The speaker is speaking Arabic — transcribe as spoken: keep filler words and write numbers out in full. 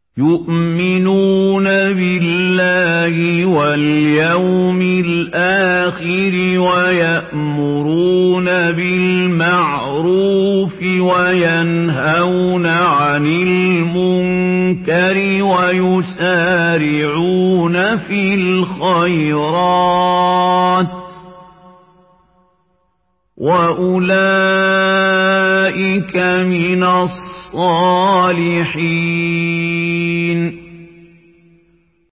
يؤمنون بالله واليوم الآخر ويأمرون بالمعروف وينهون عن المنكر ويسارعون في الخيرات وأولئك من الصالحين